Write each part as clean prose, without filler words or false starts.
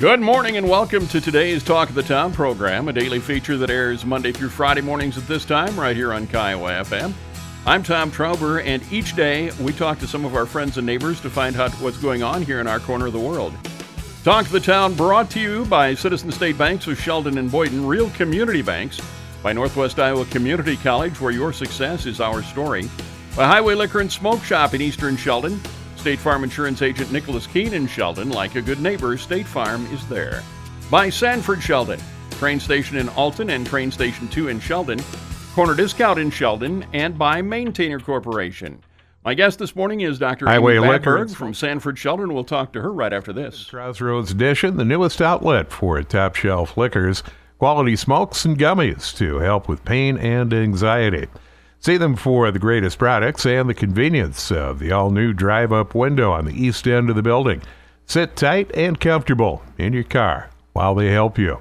Good morning and welcome to today's Talk of the Town program, a daily feature that airs Monday through Friday mornings at this time right here on Kiowa FM. I'm Tom Trauber, and each day we talk to some of our friends and neighbors to find out what's going on here in our corner of the world. Talk of the Town brought to you by Citizen State Banks of Sheldon and Boyden, real community banks, by Northwest Iowa Community College, where your success is our story, by Highway Liquor and Smoke Shop in Eastern Sheldon, State Farm Insurance Agent Nicholas Keene in Sheldon. Like a good neighbor, State Farm is there. By Sanford Sheldon, train station in Alton and train station 2 in Sheldon, Corner Discount in Sheldon, and by Maintainer Corporation. My guest this morning is Dr. Highway Amy Liquor Badberg from Sanford Sheldon. We'll talk to her right after this. Crossroads Edition, the newest outlet for top shelf liquors, quality smokes and gummies to help with pain and anxiety. See them for the greatest products and the convenience of the all-new drive-up window on the east end of the building. Sit tight and comfortable in your car while they help you.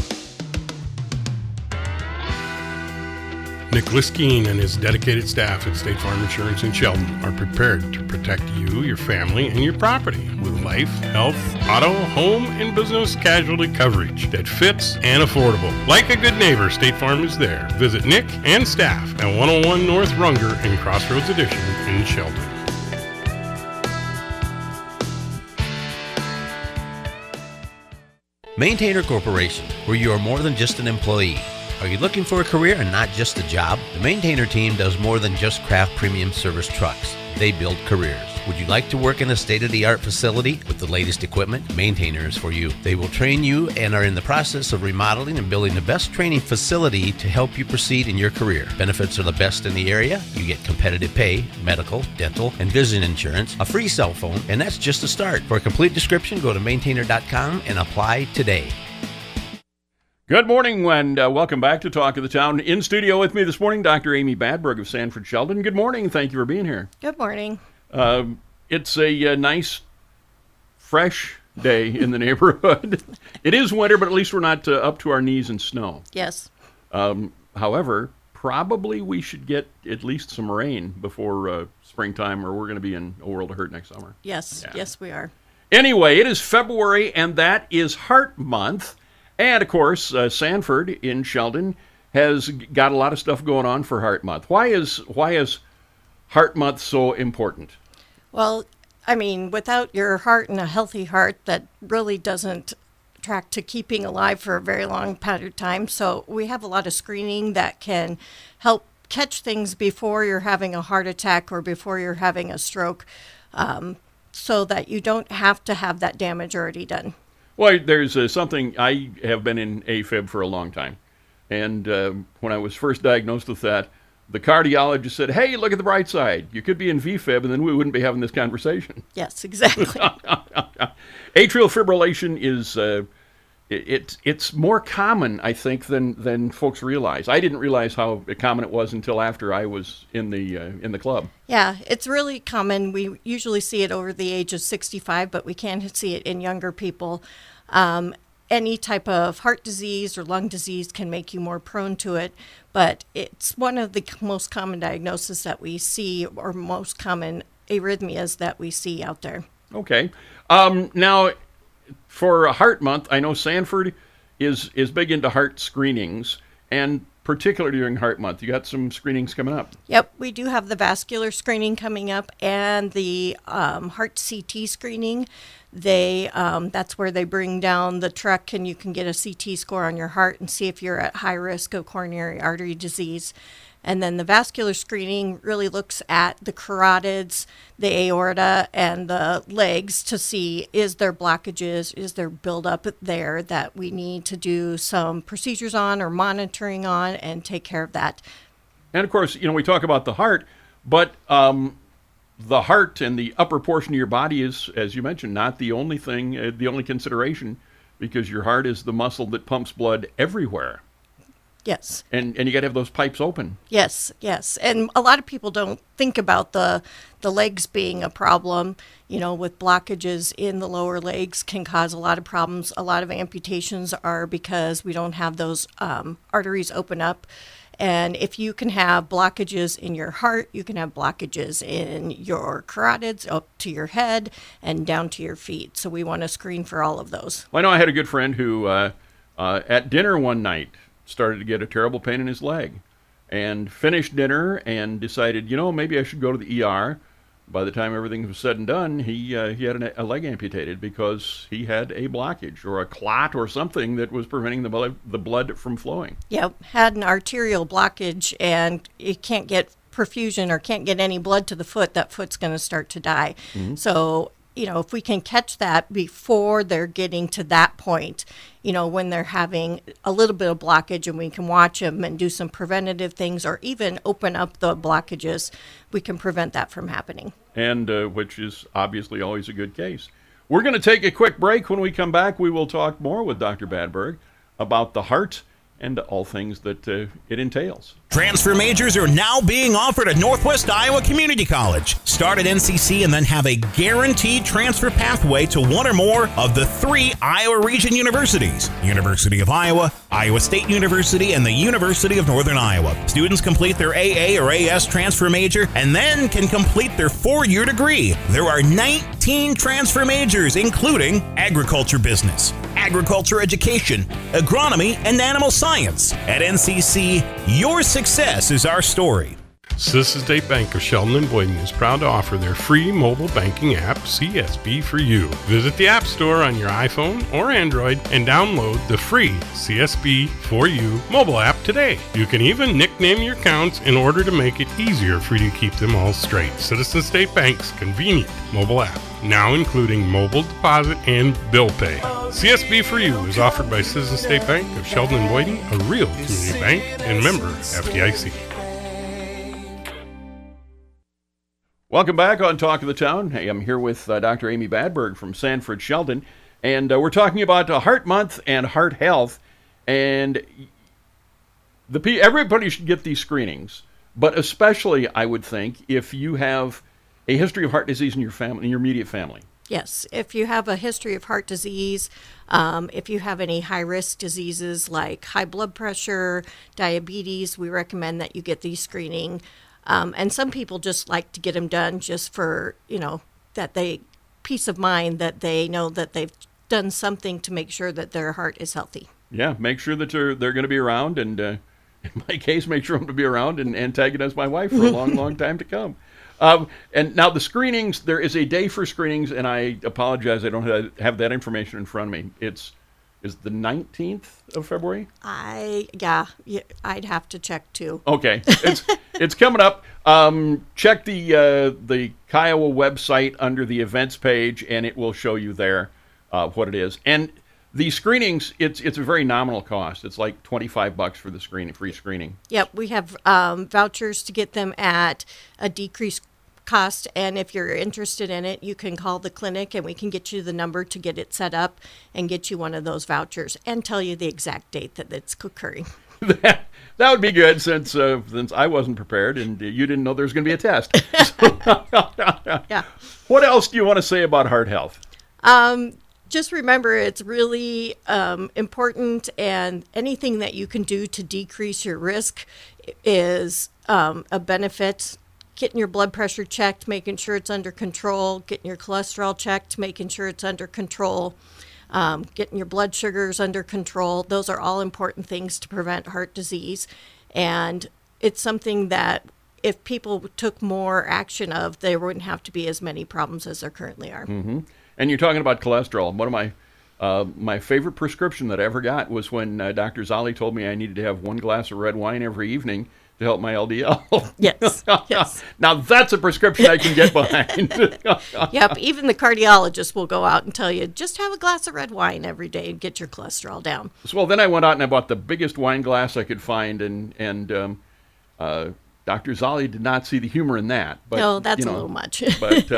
Nicholas Keene and his dedicated staff at State Farm Insurance in Sheldon are prepared to protect you, your family, and your property with life, health, auto, home, and business casualty coverage that fits and affordable. Like a good neighbor, State Farm is there. Visit Nick and staff at 101 North Runger in Crossroads Edition in Sheldon. Maintainer Corporation, where you are more than just an employee. Are you looking for a career and not just a job? The Maintainer team does more than just craft premium service trucks. They build careers. Would you like to work in a state-of-the-art facility with the latest equipment? Maintainer is for you. They will train you and are in the process of remodeling and building the best training facility to help you proceed in your career. Benefits are the best in the area. You get competitive pay, medical, dental, and vision insurance, a free cell phone, and that's just a start. For a complete description, go to maintainer.com and apply today. Good morning and welcome back to Talk of the Town. In studio with me this morning, Dr. Amy Badberg of Sanford Sheldon. Good morning. Thank you for being here. Good morning. It's a nice, fresh day in the neighborhood. It is winter, but at least we're not up to our knees in snow. Yes. However, probably we should get at least some rain before springtime, or we're going to be in a world of hurt next summer. Yes. Yeah. Yes, we are. Anyway, it is February, and that is Heart Month. And, of course, Sanford in Sheldon has got a lot of stuff going on for Heart Month. Why is Heart Month so important? Well, I mean, without your heart and a healthy heart, that really doesn't track to keeping alive for a very long period of time. So we have a lot of screening that can help catch things before you're having a heart attack or before you're having a stroke, so that you don't have to have that damage already done. Well, there's something, I have been in AFib for a long time. And when I was first diagnosed with that, the cardiologist said, hey, look at the bright side. You could be in VFib, and then we wouldn't be having this conversation. Yes, exactly. Atrial fibrillation is, it's more common, I think, than folks realize. I didn't realize how common it was until after I was in the club. Yeah, it's really common. We usually see it over the age of 65, but we can see it in younger people. Any type of heart disease or lung disease can make you more prone to it, but it's one of the most common diagnoses that we see, or most common arrhythmias that we see out there. Okay. Now, for Heart Month, I know Sanford is big into heart screenings, and particularly during Heart Month. You got some screenings coming up. Yep, we do have the vascular screening coming up and the heart CT screening. That's where they bring down the truck and you can get a CT score on your heart and see if you're at high risk of coronary artery disease. And then the vascular screening really looks at the carotids, the aorta, and the legs to see, is there blockages, is there buildup there that we need to do some procedures on or monitoring on and take care of that. And of course, we talk about the heart, but the heart and the upper portion of your body is, as you mentioned, not the only thing, the only consideration, because your heart is the muscle that pumps blood everywhere. Yes. And you got to have those pipes open. Yes. And a lot of people don't think about the legs being a problem, with blockages in the lower legs can cause a lot of problems. A lot of amputations are because we don't have those arteries open up. And if you can have blockages in your heart, you can have blockages in your carotids up to your head and down to your feet. So we want to screen for all of those. Well, I know I had a good friend who, at dinner one night, started to get a terrible pain in his leg and finished dinner and decided, maybe I should go to the ER. By the time everything was said and done, he had a leg amputated because he had a blockage or a clot or something that was preventing the blood from flowing. Yep, had an arterial blockage, and you can't get perfusion or can't get any blood to the foot. That foot's going to start to die. Mm-hmm. So, if we can catch that before they're getting to that point, when they're having a little bit of blockage, and we can watch them and do some preventative things or even open up the blockages, we can prevent that from happening. And which is obviously always a good case. We're going to take a quick break. When we come back, we will talk more with Dr. Badberg about the heart and all things that it entails. Transfer majors are now being offered at Northwest Iowa Community College. Start at NCC and then have a guaranteed transfer pathway to one or more of the 3 Iowa region universities: University of Iowa, Iowa State University, and the University of Northern Iowa. Students complete their AA or AS transfer major and then can complete their 4-year degree. There are 19 transfer majors, including agriculture business, agriculture education, agronomy, and animal science. At NCC, your success is our story. Citizens State Bank of Sheldon and Boyden is proud to offer their free mobile banking app, CSB for You. Visit the App Store on your iPhone or Android and download the free CSB for You mobile app today. You can even nickname your accounts in order to make it easier for you to keep them all straight. Citizens State Bank's convenient mobile app, now including mobile deposit and bill pay. CSB for You is offered by Citizens State Bank of Sheldon and Boyden, a real community bank and member FDIC. Welcome back on Talk of the Town. Hey, I'm here with Dr. Amy Badberg from Sanford Sheldon, and we're talking about Heart Month and heart health. And everybody should get these screenings, but especially, I would think, if you have a history of heart disease in your family, in your immediate family. Yes, if you have a history of heart disease, if you have any high-risk diseases like high blood pressure, diabetes, we recommend that you get these screening. And some people just like to get them done just for, that peace of mind that they know that they've done something to make sure that their heart is healthy. Yeah, make sure that they're going to be around, and in my case, make sure I'm going to be around and antagonize my wife for a long, long time to come. And now the screenings, there is a day for screenings, and I apologize, I don't have that information in front of me. Is the 19th of February? I'd have to check too. Okay, it's coming up. Check the Kiowa website under the events page, and it will show you there what it is. And the screenings, it's a very nominal cost. It's like $25 for the free screening. Yep, we have vouchers to get them at a decreased cost, and if you're interested in it, you can call the clinic and we can get you the number to get it set up and get you one of those vouchers and tell you the exact date that it's occurring. That would be good, since I wasn't prepared and you didn't know there was going to be a test. Yeah. What else do you want to say about heart health? Just remember, it's really important, and anything that you can do to decrease your risk is a benefit. Getting your blood pressure checked, making sure it's under control, getting your cholesterol checked, making sure it's under control, getting your blood sugars under control. Those are all important things to prevent heart disease. And it's something that if people took more action of, there wouldn't have to be as many problems as there currently are. Mm-hmm. And you're talking about cholesterol. One of my favorite prescription that I ever got was when Dr. Zolli told me I needed to have 1 glass of red wine every evening to help my LDL. Yes. Yes. Now that's a prescription I can get behind. Yep. Even the cardiologist will go out and tell you, just have a glass of red wine every day and get your cholesterol down. So, well, then I went out and I bought the biggest wine glass I could find, and Dr. Zolli did not see the humor in that. But, no, that's a little much. But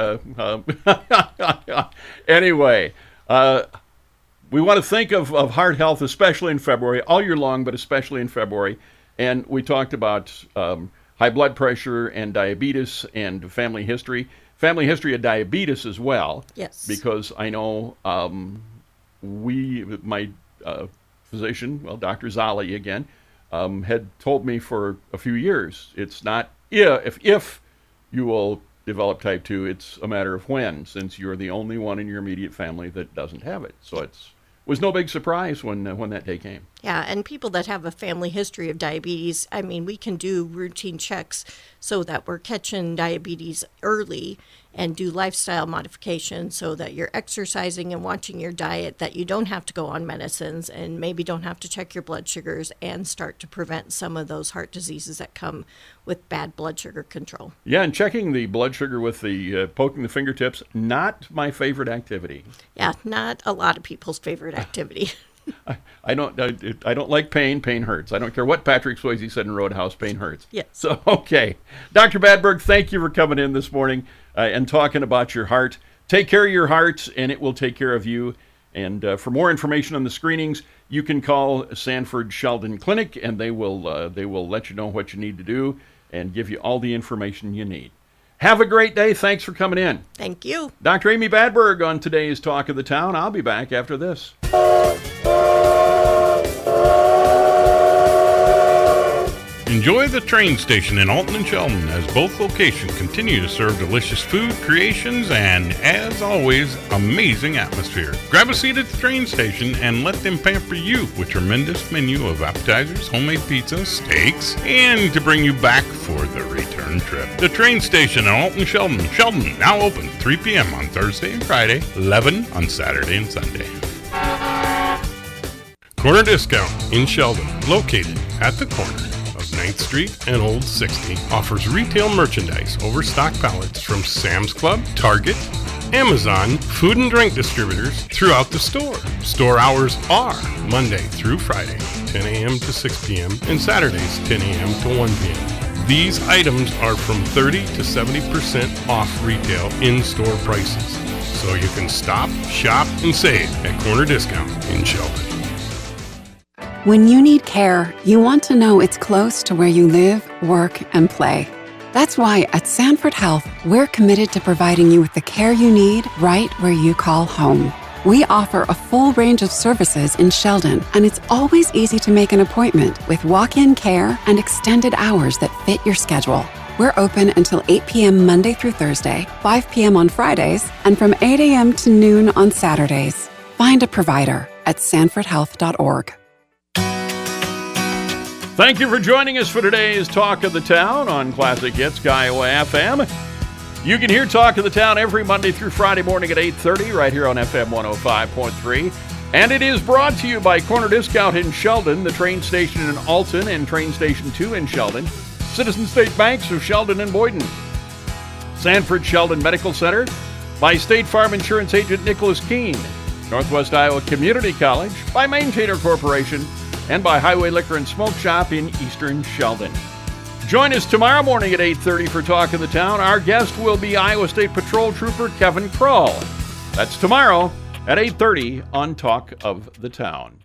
anyway, we want to think of heart health, especially in February, all year long, but especially in February. And we talked about high blood pressure and diabetes and family history of diabetes as well. Yes. Because I know my physician, well, Dr. Zolli again, had told me for a few years, it's not if you will develop type 2, it's a matter of when, since you're the only one in your immediate family that doesn't have it. So it was no big surprise when that day came. Yeah, and people that have a family history of diabetes, I mean, we can do routine checks so that we're catching diabetes early and do lifestyle modifications so that you're exercising and watching your diet, that you don't have to go on medicines and maybe don't have to check your blood sugars, and start to prevent some of those heart diseases that come with bad blood sugar control. Yeah, and checking the blood sugar with the poking the fingertips, not my favorite activity. Yeah, not a lot of people's favorite activity. I don't like pain. Pain hurts. I don't care what Patrick Swayze said in Roadhouse. Pain hurts. Yes. So, okay. Dr. Badberg, thank you for coming in this morning and talking about your heart. Take care of your heart, and it will take care of you. And for more information on the screenings, you can call Sanford Sheldon Clinic, and they will let you know what you need to do and give you all the information you need. Have a great day. Thanks for coming in. Thank you. Dr. Amy Badberg on today's Talk of the Town. I'll be back after this. Enjoy the train station in Alton and Sheldon, as both locations continue to serve delicious food, creations, and, as always, amazing atmosphere. Grab a seat at the train station and let them pamper you with a tremendous menu of appetizers, homemade pizza, steaks, and to bring you back for the return trip. The train station in Alton, Sheldon. Sheldon, now open 3 p.m. on Thursday and Friday, 11 on Saturday and Sunday. Corner Discount in Sheldon, located at the corner 9th Street and Old 60, offers retail merchandise, overstock pallets from Sam's Club, Target, Amazon, food and drink distributors throughout the store. Store hours are Monday through Friday, 10 a.m. to 6 p.m., and Saturdays, 10 a.m. to 1 p.m. These items are from 30 to 70% off retail in-store prices, so you can stop, shop, and save at Corner Discount in Sheldon. When you need care, you want to know it's close to where you live, work, and play. That's why at Sanford Health, we're committed to providing you with the care you need right where you call home. We offer a full range of services in Sheldon, and it's always easy to make an appointment with walk-in care and extended hours that fit your schedule. We're open until 8 p.m. Monday through Thursday, 5 p.m. on Fridays, and from 8 a.m. to noon on Saturdays. Find a provider at sanfordhealth.org. Thank you for joining us for today's Talk of the Town on Classic Hits Kiowa FM. You can hear Talk of the Town every Monday through Friday morning at 8:30 right here on FM 105.3. And it is brought to you by Corner Discount in Sheldon, the train station in Alton, and Train Station 2 in Sheldon, Citizen State Banks of Sheldon and Boyden, Sanford Sheldon Medical Center, by State Farm Insurance Agent Nicholas Keene, Northwest Iowa Community College, by Maintainer Corporation, and by Highway Liquor and Smoke Shop in Eastern Sheldon. Join us tomorrow morning at 8:30 for Talk of the Town. Our guest will be Iowa State Patrol Trooper Kevin Kroll. That's tomorrow at 8:30 on Talk of the Town.